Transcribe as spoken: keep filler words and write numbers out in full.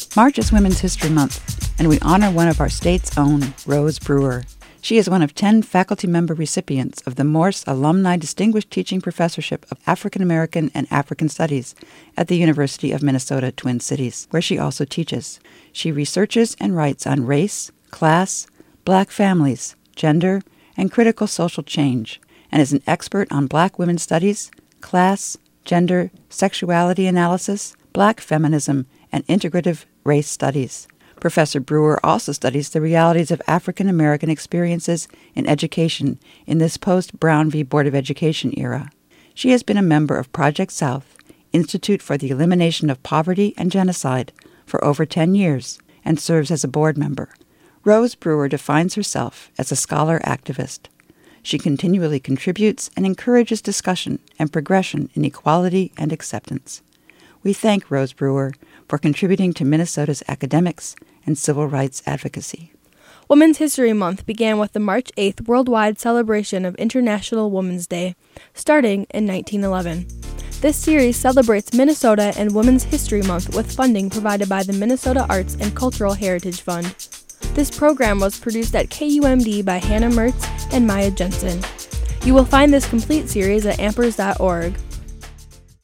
March is Women's History Month, and we honor one of our state's own, Rose Brewer. She is one of ten faculty member recipients of the Morse Alumni Distinguished Teaching Professorship of African American and African Studies at the University of Minnesota Twin Cities, where she also teaches. She researches and writes on race, class, Black families, gender, and critical social change, and is an expert on Black women's studies, class, gender, sexuality analysis, Black feminism, and integrative race studies. Professor Brewer also studies the realities of African American experiences in education in this post-Brown v. Board of Education era. She has been a member of Project South, Institute for the Elimination of Poverty and Genocide, for over ten years, and serves as a board member. Rose Brewer defines herself as a scholar activist. She continually contributes and encourages discussion and progression in equality and acceptance. We thank Rose Brewer for contributing to Minnesota's academics and civil rights advocacy. Women's History Month began with the March eighth worldwide celebration of International Women's Day, starting in nineteen eleven. This series celebrates Minnesota and Women's History Month with funding provided by the Minnesota Arts and Cultural Heritage Fund. This program was produced at K U M D by Hannah Mertz and Maya Jensen. You will find this complete series at ampers dot org.